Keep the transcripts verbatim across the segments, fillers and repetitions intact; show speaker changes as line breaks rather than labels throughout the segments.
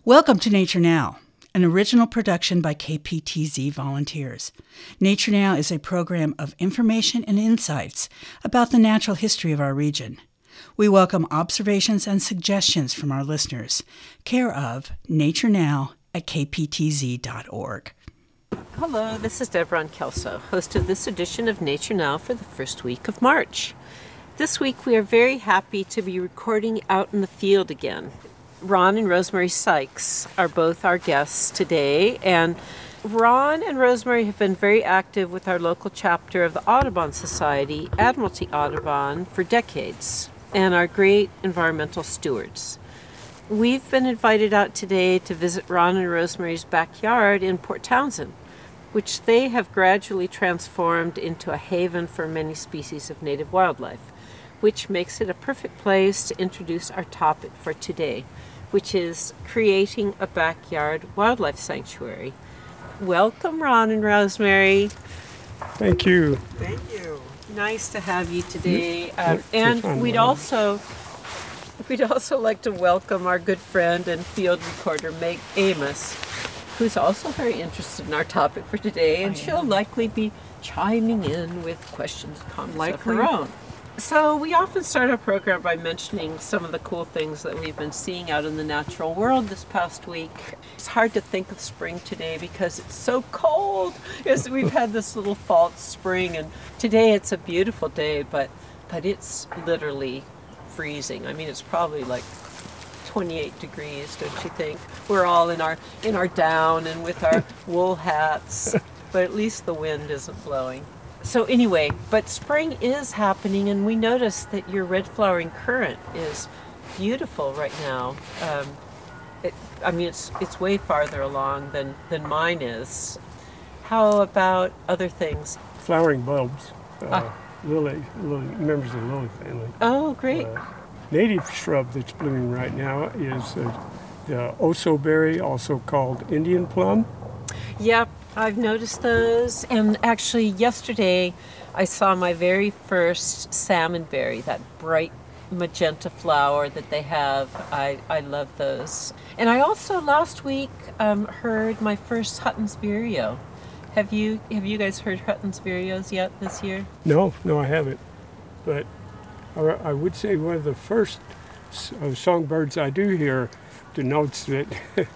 Welcome to Nature Now, an original production by K P T Z volunteers. Nature Now is a program of information and insights about the natural history of our region. We welcome observations and suggestions from our listeners. Care of Nature Now at k p t z dot org.
Hello, this is Deborah Kelso, host of this edition of Nature Now for the first week of March. This week we are very happy to be recording out in the field again. Ron and Rosemary Sykes are both our guests today, and Ron and Rosemary have been very active with our local chapter of the Audubon Society, Admiralty Audubon, for decades, and are great environmental stewards. We've been invited out today to visit Ron and Rosemary's backyard in Port Townsend, which they have gradually transformed into a haven for many species of native wildlife, which makes it a perfect place to introduce our topic for today, which is creating a backyard wildlife sanctuary. Welcome, Ron and Rosemary.
Thank you.
Thank you.
Nice to have you today. Um, and we'd also we'd also like to welcome our good friend and field recorder, Meg Amos, who's also very interested in our topic for today, and she'll likely be chiming in with questions and comments
Likely.
of her own. So we often start our program by mentioning some of the cool things that we've been seeing out in the natural world this past week. It's hard to think of spring today because it's so cold. Yes, we've had this little false spring, and today it's a beautiful day, but but it's literally freezing. I mean, it's probably like twenty-eight degrees, don't you think? We're all in our in our down and with our wool hats, but at least the wind isn't blowing. So anyway, but spring is happening, and we noticed that your red flowering currant is beautiful right now. Um, it, I mean, it's it's way farther along than, than mine is. How about other things?
Flowering bulbs, uh,
Ah.
lily, lily, members of the lily family.
Oh, great.
Uh, native shrub that's blooming right now is uh, the oso berry, also called Indian plum.
Yep, I've noticed those. And actually, yesterday I saw my very first salmonberry, that bright magenta flower that they have. I, I love those. And I also last week um, heard my first Hutton's vireo. Have you have you guys heard Hutton's vireos yet this year?
No, no, I haven't. But I, I would say one of the first uh, songbirds I do hear denotes that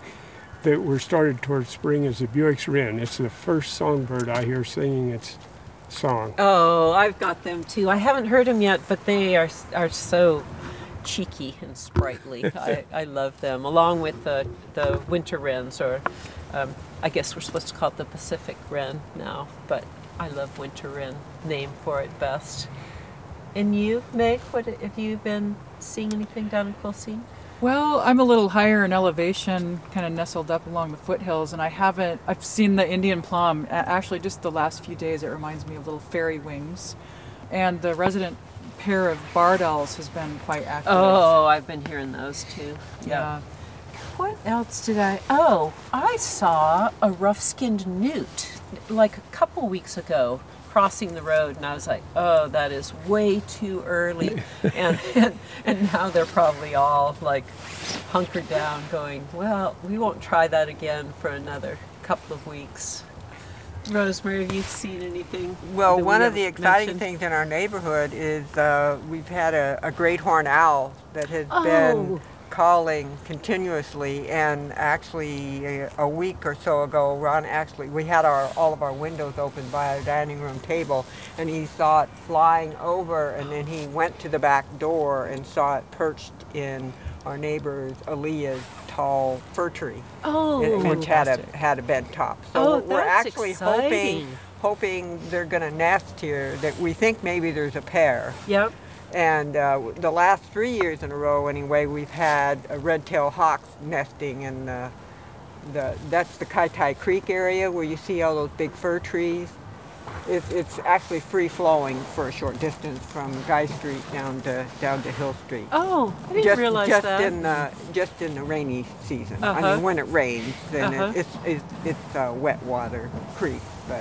that were started towards spring is the Buick's wren. It's the first songbird I hear singing its song.
Oh, I've got them too. I haven't heard them yet, but they are are so cheeky and sprightly. I, I love them, along with the the winter wrens, or um, I guess we're supposed to call it the Pacific wren now, but I love winter wren, name for it best. And you, Meg, what have you been seeing anything down in Quilcene?
Well, I'm a little higher in elevation, kind of nestled up along the foothills, and I haven't, I've seen the Indian plum. A- Actually, just the last few days, it reminds me of little fairy wings. And the resident pair of bardals has been quite active.
Oh, I've been hearing those too.
Yeah.
What else did I... Oh, I saw a rough-skinned newt like a couple weeks ago crossing the road, and I was like, oh, that is way too early. and, and and now they're probably all like hunkered down going, well, we won't try that again for another couple of weeks. Rosemary, have you seen anything?
Well,
that we
one of the
haven't
exciting
mentioned?
things in our neighborhood is uh, we've had a, a great horned owl that has
Oh.
been calling continuously, and actually a, a week or so ago, Ron actually, we had our all of our windows open by our dining room table, and he saw it flying over, and then he went to the back door and saw it perched in our neighbor's Aaliyah's tall fir tree,
Oh,
which had a
fantastic.
had a bed top. So
Oh,
we're
that's
actually
exciting.
hoping hoping they're going to nest here. That we think maybe there's a pair.
Yep.
And uh, the last three years in a row, anyway, we've had uh, red-tailed hawks nesting in the, the that's the Kaitai Creek area where you see all those big fir trees. It's, it's actually free-flowing for a short distance from Guy Street down to down to Hill Street.
Oh, I didn't
just
realize
just
that.
in the just in the rainy season. I
Uh-huh.
mean, when it rains, then
Uh-huh.
it, it's it's it's a wet water creek. But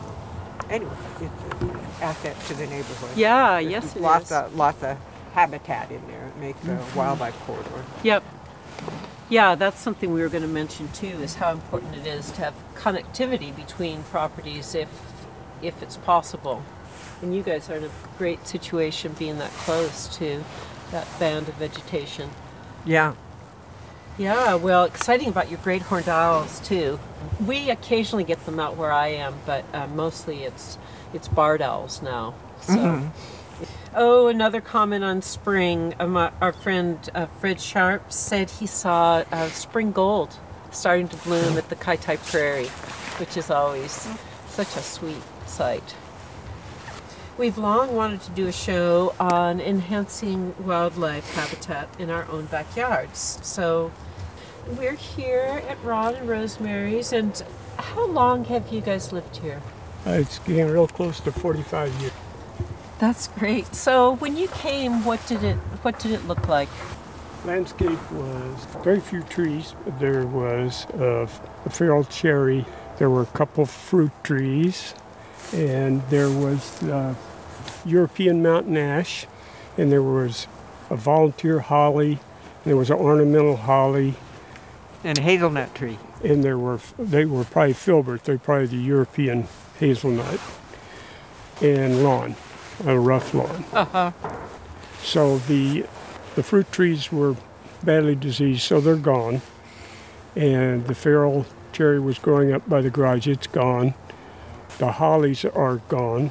um, anyway, it's an asset to the neighborhood.
Yeah,
There's
yes it
lots
is.
of lots of habitat in there. It makes a wildlife corridor.
Yep. Yeah, that's something we were going to mention too, is how important it is to have connectivity between properties if if it's possible. And you guys are in a great situation being that close to that band of vegetation.
Yeah.
Yeah, well, exciting about your great horned owls too. We occasionally get them out where I am, but uh, mostly it's it's barred owls now. So. Mm-hmm. Oh, another comment on spring. Um, our friend uh, Fred Sharp said he saw uh, spring gold starting to bloom at the Kaitai Prairie, which is always such a sweet sight. We've long wanted to do a show on enhancing wildlife habitat in our own backyards. So we're here at Ron and Rosemary's, and how long have you guys lived here?
Uh, it's getting real close to forty-five years.
That's great. So when you came, what did it what did it look like?
Landscape was very few trees. There was uh, a feral cherry. There were a couple fruit trees, and there was uh, European mountain ash, and there was a volunteer holly, and there was an ornamental holly,
And a hazelnut tree.
and there were they were probably filbert. They're probably the European hazelnut, and lawn, a rough lawn.
Uh-huh.
So the the fruit trees were badly diseased, so they're gone. And the feral cherry was growing up by the garage. It's gone. The hollies are gone.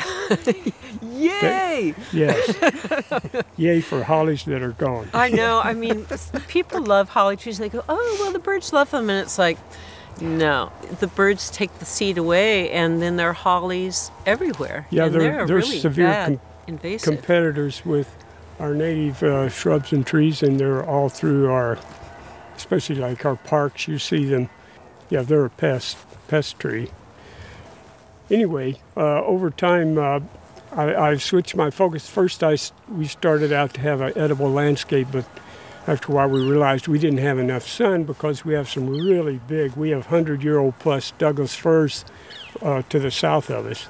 Yay!
Yes. Yay for hollies that are gone.
I know. I mean, people love holly trees. They go, oh, well, the birds love them. And it's like, no. The birds take the seed away, and then there are hollies everywhere.
Yeah,
and
they're,
they're,
they're
really
severe
bad,
com-
invasive.
competitors with our native uh, shrubs and trees, and they're all through our, especially like our parks, you see them. Yeah, they're a pest, pest tree. Anyway, uh, over time, uh, I, I've switched my focus. First, I, we started out to have an edible landscape, but after a while we realized we didn't have enough sun because we have some really big, we have hundred-year-old plus Douglas firs uh, to the south of us.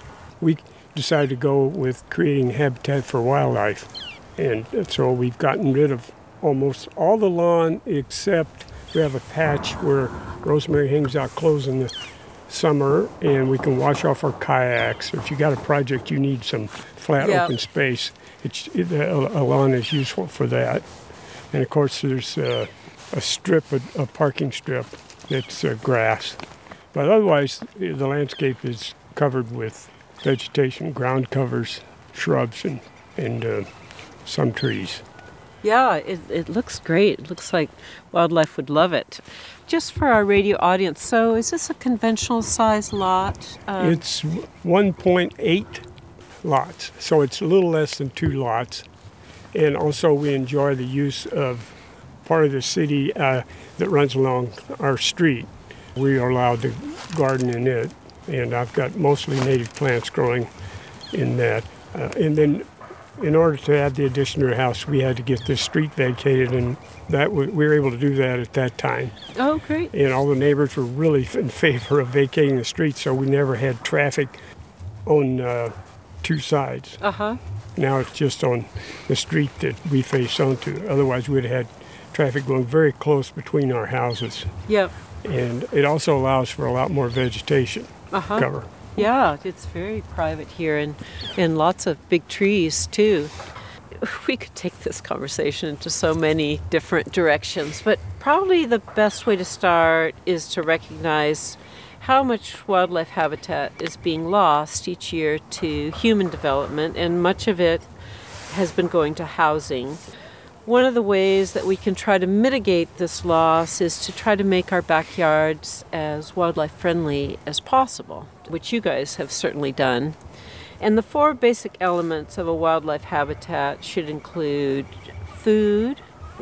We decided to go with creating habitat for wildlife. And so we've gotten rid of almost all the lawn except we have a patch where Rosemary hangs out clothes in the summer, and we can wash off our kayaks. If you got a project you need some flat
Yeah.
open space, it's it, a, a lawn is useful for that. And of course there's uh, a strip, a, a parking strip that's uh, grass. But otherwise the landscape is covered with vegetation, ground covers, shrubs, and, and uh, some trees.
Yeah, it, it looks great. It looks like wildlife would love it. Just for our radio audience, so is this a conventional size lot? Um,
It's one point eight lots, so it's a little less than two lots. And also we enjoy the use of part of the city uh, that runs along our street. We are allowed to garden in it, and I've got mostly native plants growing in that. Uh, and then in order to add the addition to our house, we had to get this street vacated, and that we were able to do that at that time.
oh, great.
And all the neighbors were really in favor of vacating the street, so we never had traffic on uh, two sides.
Uh-huh.
Now it's just on the street that we face onto. Otherwise, we'd have had traffic going very close between our houses.
Yep.
And it also allows for a lot more vegetation
Uh-huh.
cover.
Yeah, it's very private here, and, and lots of big trees, too. We could take this conversation into so many different directions, but probably the best way to start is to recognize how much wildlife habitat is being lost each year to human development, and much of it has been going to housing. One of the ways that we can try to mitigate this loss is to try to make our backyards as wildlife friendly as possible, which you guys have certainly done. And the four basic elements of a wildlife habitat should include food,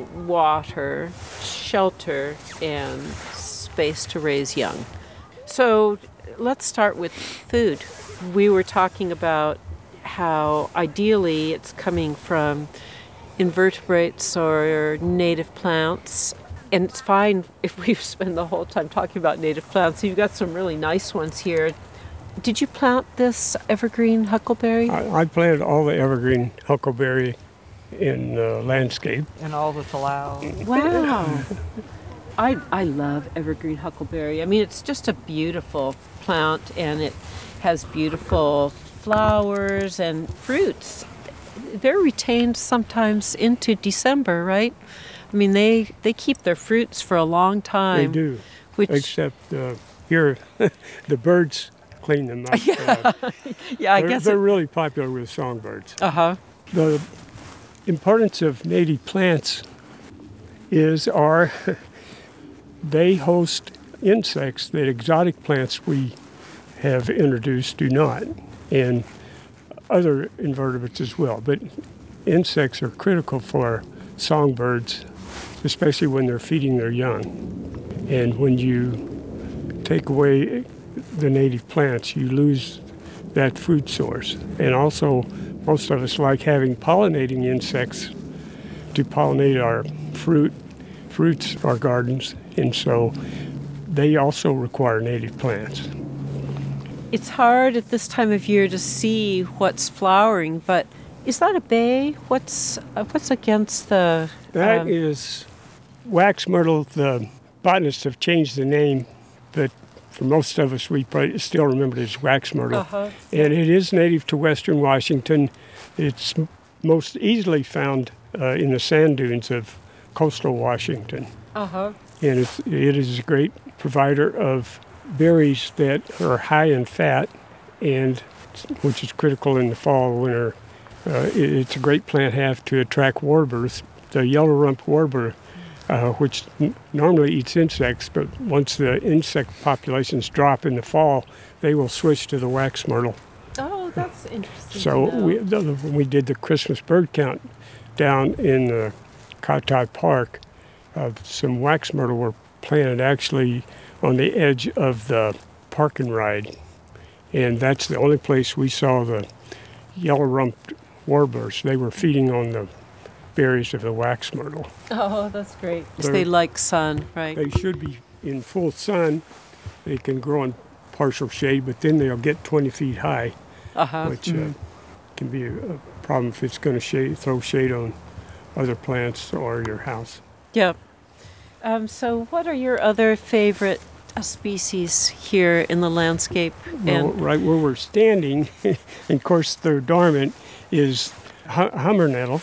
water, shelter, and space to raise young. So let's start with food. We were talking about how ideally it's coming from invertebrates or native plants. And it's fine if we spend the whole time talking about native plants. You've got some really nice ones here. Did you plant this evergreen huckleberry?
I, I planted all the evergreen huckleberry in uh, landscape.
And all that's allowed.
Wow. I, I love evergreen huckleberry. I mean, it's just a beautiful plant, and it has beautiful flowers and fruits. They're retained sometimes into December, right? I mean, they, they keep their fruits for a long time.
They do,
Which,
except uh, here the birds clean them up.
yeah,
Uh,
yeah I
they're,
guess.
they're
It,
really popular with songbirds.
uh-huh.
The importance of native plants is are they host insects that exotic plants we have introduced do not, and other invertebrates as well. But insects are critical for songbirds, especially when they're feeding their young. And when you take away the native plants, you lose that food source. And also, most of us like having pollinating insects to pollinate our fruit, fruits, our gardens, and so they also require native plants.
It's hard at this time of year to see what's flowering, but is that a bay? What's uh, what's against the?
That
um,
is wax myrtle. The botanists have changed the name, but for most of us, we probably still remember it as wax myrtle.
Uh-huh.
And it is native to western Washington. It's m- most easily found uh, in the sand dunes of coastal Washington.
Uh-huh.
And it's, it is a great provider of berries that are high in fat, and which is critical in the fall, winter. Uh, it, it's a great plant to have to attract warblers. The yellow rump warbler, uh, which n- normally eats insects, but once the insect populations drop in the fall, they will switch to the wax myrtle.
Oh, that's interesting.
So
to know.
we, the, when we did the Christmas bird count down in uh, Cotai Park, uh, some wax myrtle were planted actually on the edge of the park and ride. And that's the only place we saw the yellow-rumped warblers. They were feeding on the berries of the wax myrtle.
Oh, that's great. 'Cause
They're-
they like sun, right?
They should be in full sun. They can grow in partial shade, but then they'll get twenty feet high,
Uh-huh.
which uh, can be a, a problem if it's going to shade, throw shade on other plants or your house.
Yeah. Um, so what are your other favorite uh, species here in the landscape?
Well,
And
right where we're standing, and of course they're dormant, is hu- hummer nettle,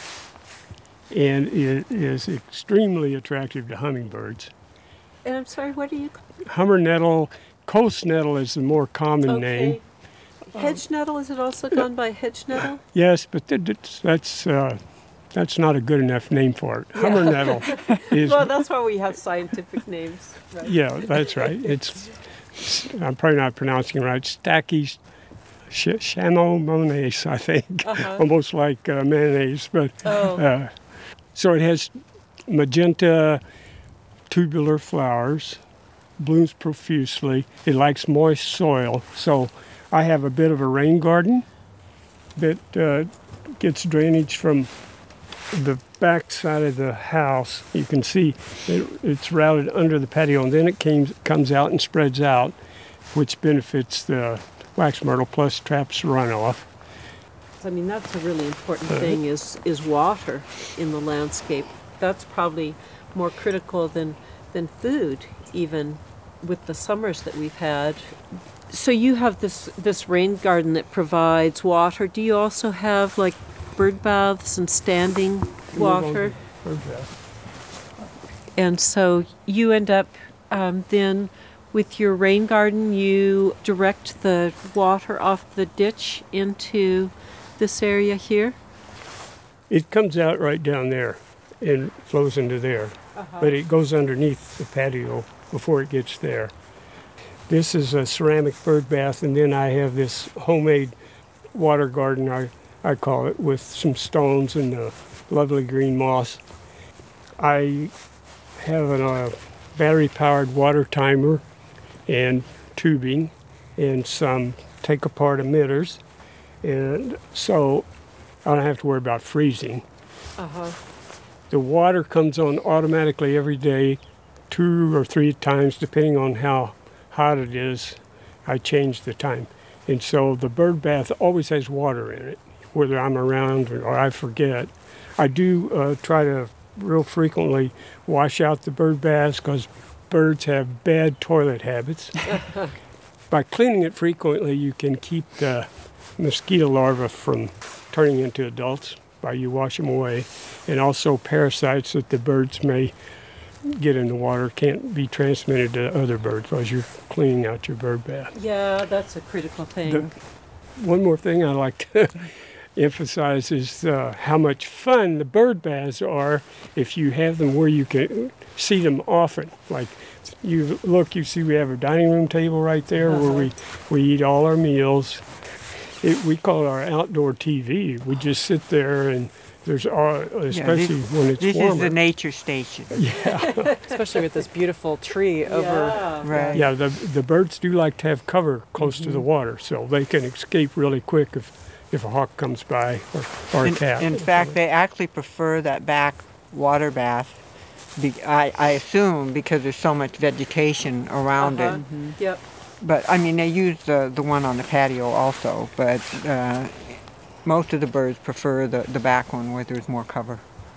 and it is extremely attractive to hummingbirds.
and I'm sorry, what do you
Hummer nettle, coast nettle is the more common name.
Hedge nettle, is it also gone by hedge nettle?
Yes, but th- that's that's, uh, that's not a good enough name for it. Hummer nettle is
Well, that's why we have scientific names, right?
yeah, that's right. It's I'm probably not pronouncing it right. Stachy's sh- chamomonace, I think,
Uh-huh.
almost like uh, mayonnaise, but.
Oh,
Uh, so it has magenta tubular flowers, blooms profusely. It likes moist soil. So I have a bit of a rain garden that uh, gets drainage from the back side of the house. You can see it, it's routed under the patio, and then it came, comes out and spreads out, which benefits the wax myrtle, plus traps runoff.
I mean, that's a really important
Uh-huh.
thing is is water in the landscape. That's probably more critical than than food, even with the summers that we've had. So you have this this rain garden that provides water. Do you also have like bird baths and standing water? And so you end up um, then with your rain garden, you direct the water off the ditch into this area here?
It comes out right down there and flows into there, but it goes underneath the patio before it gets there. This is a ceramic bird bath, and then I have this homemade water garden, I, I call it, with some stones and uh, lovely green moss. I have a uh, battery-powered water timer and tubing and some take-apart emitters. And so I don't have to worry about freezing.
Uh-huh.
The water comes on automatically every day, two or three times, depending on how hot it is. I change the time. And so the bird bath always has water in it. whether I'm around or I forget. I do uh, try to real frequently wash out the bird baths because birds have bad toilet habits. By cleaning it frequently, you can keep the mosquito larvae from turning into adults by you wash them away, and also parasites that the birds may get in the water can't be transmitted to other birds as you're cleaning out your bird bath.
Yeah, that's a critical thing.
The, one more thing I like to emphasize is uh, how much fun the bird baths are if you have them where you can see them often. Like you look, you see we have a dining room table right there uh-huh. where we, we eat all our meals. It, we call it our outdoor T V. We just sit there and there's all, especially
yeah, this,
when it's
this
warmer.
This is the nature station.
Yeah.
Especially with this beautiful tree over.
Yeah,
right.
Yeah, the the birds do like to have cover close mm-hmm. to the water, so they can escape really quick if, if a hawk comes by or, or
in,
a cat.
In fact, they actually prefer that back water bath. Be, I, I assume because there's so much vegetation around
uh-huh.
it.
Mm-hmm. Yep.
But I mean, they use the the one on the patio also, but. Uh, Most of the birds prefer the, the back one where there's more cover.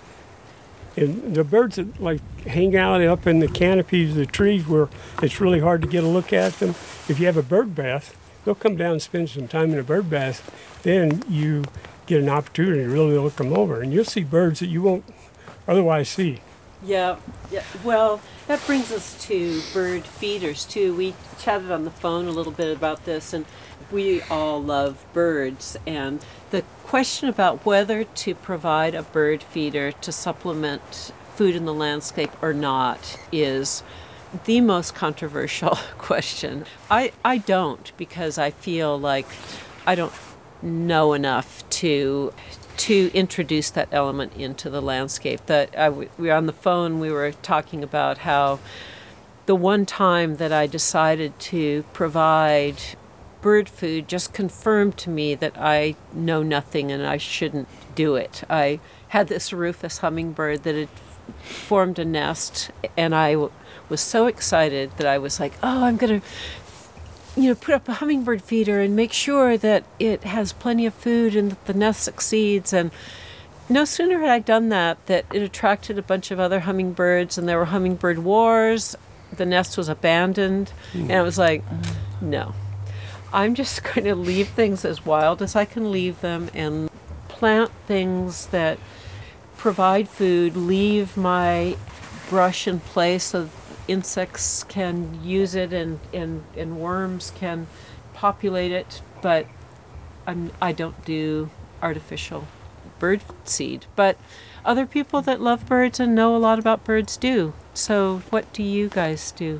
And the birds that like hang out up in the canopies of the trees where it's really hard to get a look at them, if you have a bird bath, they'll come down and spend some time in a bird bath. Then you get an opportunity to really look them over, and you'll see birds that you won't otherwise see.
Yeah, yeah. Well, that brings us to bird feeders too. We chatted on the phone a little bit about this, and we all love birds. And the question about whether to provide a bird feeder to supplement food in the landscape or not is the most controversial question. I, I don't, because I feel like I don't know enough to to introduce that element into the landscape. That I, we were on the phone, we were talking about how the one time that I decided to provide bird food just confirmed to me that I know nothing and I shouldn't do it. I had this rufous hummingbird that had formed a nest, and I w- was so excited that I was like, oh, I'm going to you know, put up a hummingbird feeder and make sure that it has plenty of food and that the nest succeeds. And no sooner had I done that, that it attracted a bunch of other hummingbirds, and there were hummingbird wars. The nest was abandoned, mm. and I was like, no. I'm just going to leave things as wild as I can leave them and plant things that provide food, leave my brush in place so insects can use it and, and, and worms can populate it, but I'm, I don't do artificial bird seed. But other people that love birds and know a lot about birds do. So what do you guys do?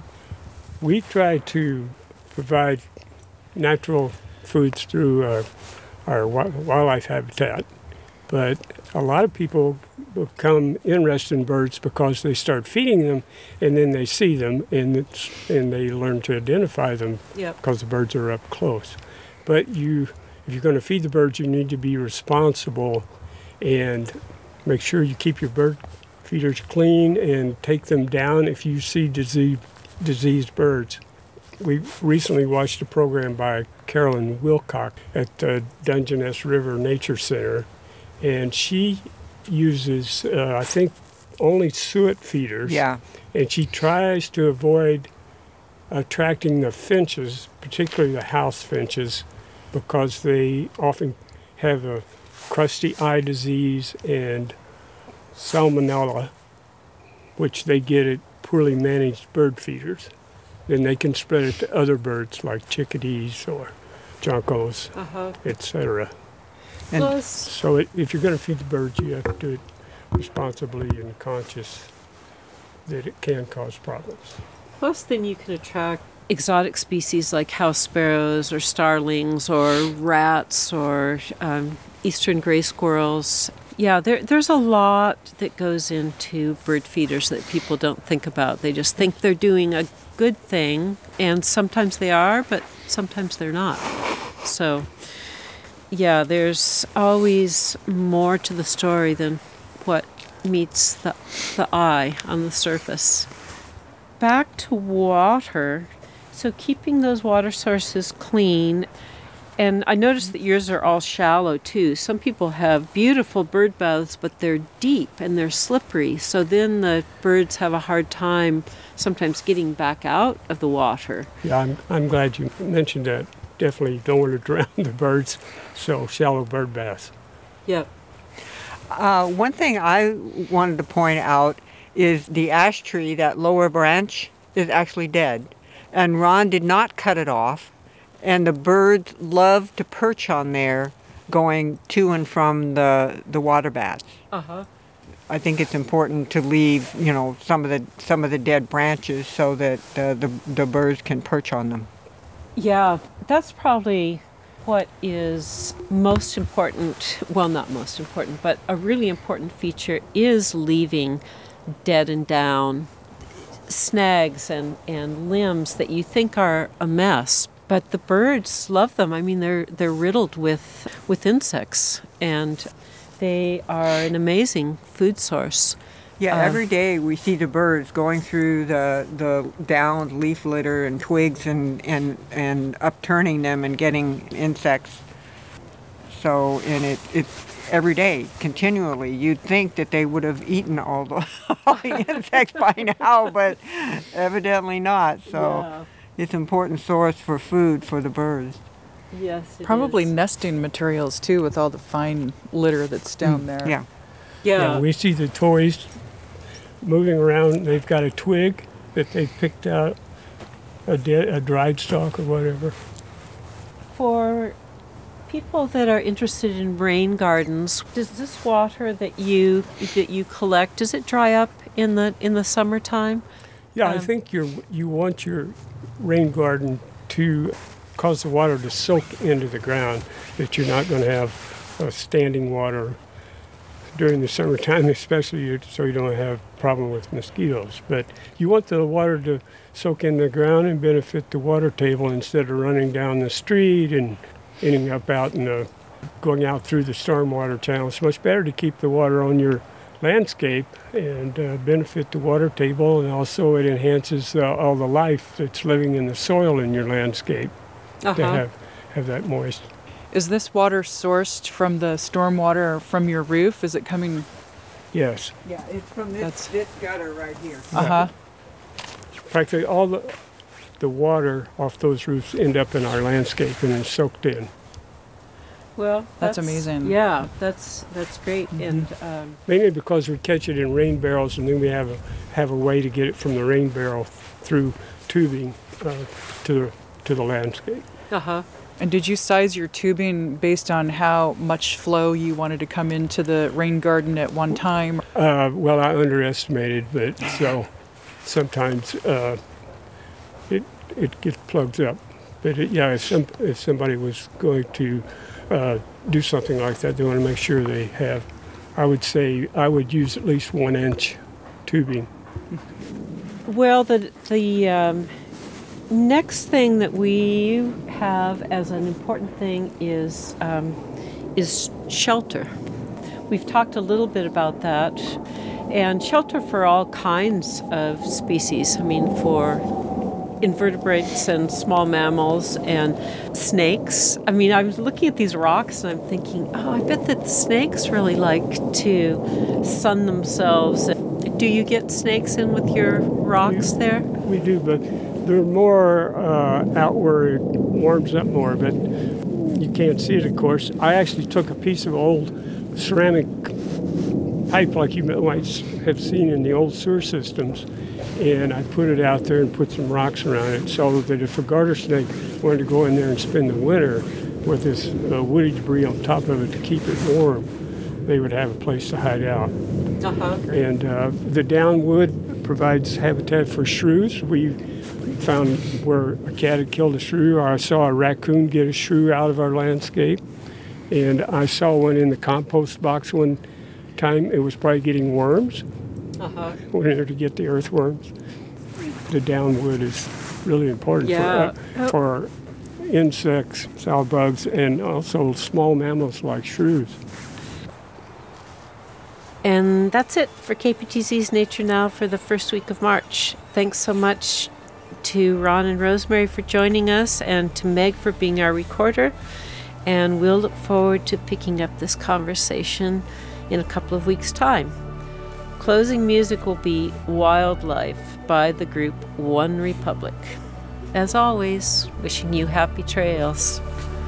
We try to provide natural foods through uh, our wildlife habitat, but a lot of people become interested in birds because they start feeding them, and then they see them, and it's, and they learn to identify them
Yep.
because the birds are up close. But you, if you're going to feed the birds, you need to be responsible and make sure you keep your bird feeders clean and take them down if you see disease, diseased birds. We recently watched a program by Carolyn Wilcock at the Dungeness River Nature Center, and she uses, uh, I think, only suet feeders.
Yeah.
And she tries to avoid attracting the finches, particularly the house finches, because they often have a crusty eye disease and salmonella, which they get at poorly managed bird feeders. Then they can spread it to other birds like chickadees or juncos,
Uh-huh.
et cetera.
And
Plus,
So it, if you're going to feed the birds, you have to do it responsibly and conscious that it can cause problems.
plus then you can attract exotic species like house sparrows or starlings or rats or um, eastern gray squirrels. Yeah, there, there's a lot that goes into bird feeders that people don't think about. They just think they're doing a good thing, and sometimes they are, but sometimes they're not. So, yeah, there's always more to the story than what meets the, the eye on the surface. Back to water. So keeping those water sources clean, And I noticed that yours are all shallow too. Some people have beautiful bird baths, but they're deep and they're slippery. So then the birds have a hard time sometimes getting back out of the water.
Yeah, I'm, I'm glad you mentioned that. Definitely don't want to drown the birds, so shallow bird baths.
Yep.
Uh, one thing I wanted to point out is the ash tree, that lower branch, is actually dead. And Ron did not cut it off. And the birds love to perch on there going to and from the, the water baths.
Uh-huh.
I think it's important to leave, you know, some of the some of the dead branches so that uh, the the birds can perch on them.
Yeah, that's probably what is most important. Well, not most important, but a really important feature is leaving dead and down snags and, and limbs that you think are a mess. But the birds love them. I mean, they're they're riddled with with insects, and they are an amazing food source.
Yeah,
Um,
every day we see the birds going through the the downed leaf litter and twigs and, and, and upturning them and getting insects. So, and it it's every day, continually. You'd think that they would have eaten all the, all the insects by now, but evidently not. So.
Yeah.
It's an important source for food for the birds.
Yes, it
Probably
is.
nesting materials too, with all the fine litter that's down there.
Yeah.
Yeah.
Yeah, we see the toys moving around. They've got a twig that they've picked out, a, de- a dried stalk or whatever.
For people that are interested in rain gardens, does this water that you that you collect, does it dry up in the in the summertime?
Yeah, I
Um,
think you're, you want your rain garden to cause the water to soak into the ground, that you're not going to have uh, standing water during the summertime, especially so you don't have a problem with mosquitoes. But you want the water to soak in the ground and benefit the water table instead of running down the street and ending up out in the, going out through the stormwater channel. It's much better to keep the water on your landscape and uh, benefit the water table, and also it enhances uh, all the life that's living in the soil in your landscape to
Uh-huh.
have, have that moist.
Is this water sourced from the stormwater from your roof? Is it coming?
Yes.
Yeah, it's from this,
That's-
this gutter right here.
Uh huh.
Practically all the, the water off those roofs end up in our landscape and is soaked in.
Well,
That's amazing.
Yeah, that's that's great. And um,
Mainly because we catch it in rain barrels, and then we have a have a way to get it from the rain barrel through tubing uh, to the to the landscape.
uh-huh.
And did you size your tubing based on how much flow you wanted to come into the rain garden at one time?
Uh, well, I underestimated, but so sometimes uh, it it gets plugged up. But it, yeah, if some if somebody was going to uh, do something like that, they want to make sure they have. I would say I would use at least one inch tubing.
Well, the the um, next thing that we have as an important thing is um, is shelter. We've talked a little bit about that, and shelter for all kinds of species. I mean, for invertebrates and small mammals and snakes. I mean, I was looking at these rocks and I'm thinking, oh, I bet that the snakes really like to sun themselves. Do you get snakes in with your rocks
We-
there?
We do, but they're more uh, out where it warms up more, but you can't see it, of course. I actually took a piece of old ceramic pipe like you might have seen in the old sewer systems, and I put it out there and put some rocks around it so that if a garter snake wanted to go in there and spend the winter with this uh, woody debris on top of it to keep it warm, they would have a place to hide out.
Uh-huh.
And uh, the downwood provides habitat for shrews. We found where a cat had killed a shrew, or I saw a raccoon get a shrew out of our landscape. And I saw one in the compost box one time. It was probably getting worms.
Uh-huh.
Went in there to get the earthworms. The downwood is really important
Yeah.
for, uh, for insects, sow bugs, and also small mammals like shrews.
And that's it for K P T Z's Nature Now for the first week of March. Thanks so much to Ron and Rosemary for joining us, and to Meg for being our recorder. And we'll look forward to picking up this conversation in a couple of weeks' time. Closing music will be Wildlife by the group One Republic. As always, wishing you happy trails.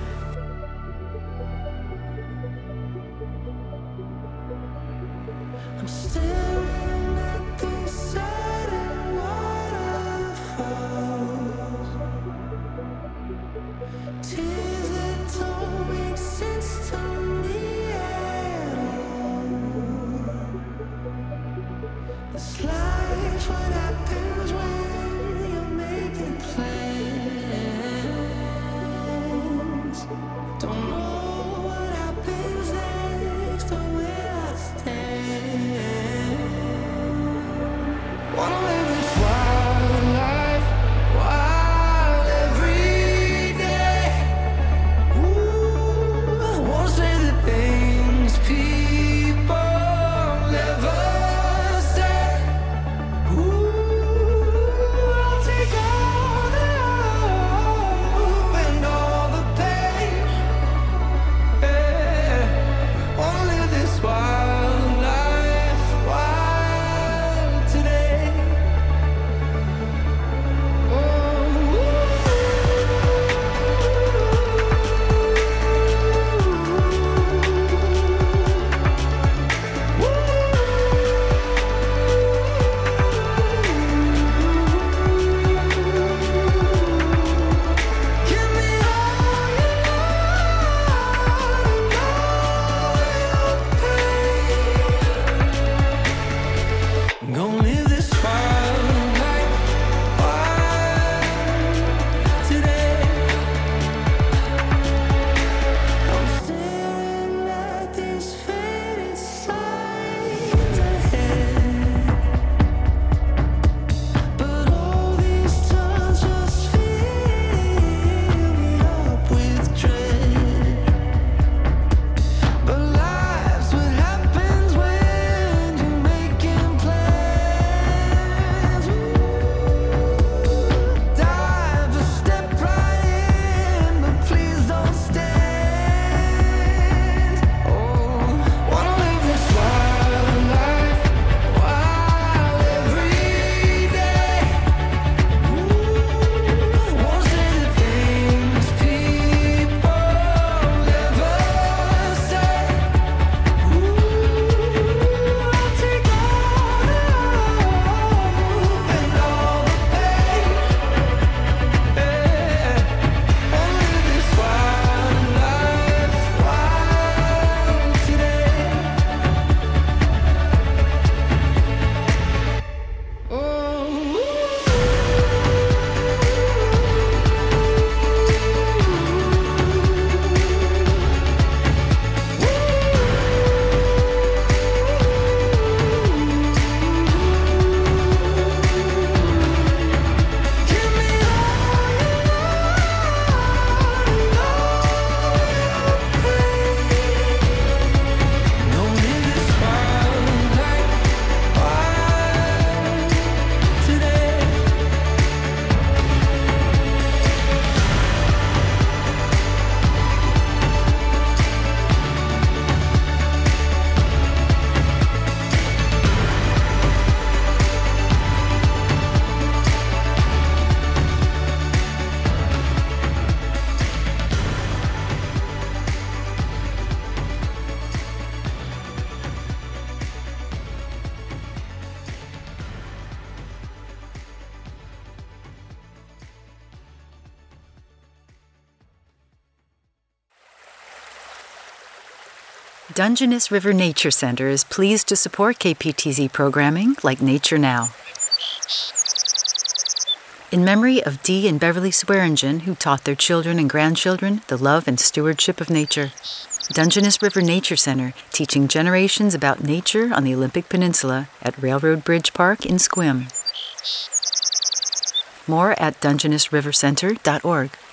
Dungeness River Nature Center is pleased to support K P T Z programming like Nature Now. In memory of Dee and Beverly Swearingen, who taught their children and grandchildren the love and stewardship of nature. Dungeness River Nature Center, teaching generations about nature on the Olympic Peninsula at Railroad Bridge Park in Sequim. More at dungeness river center dot org.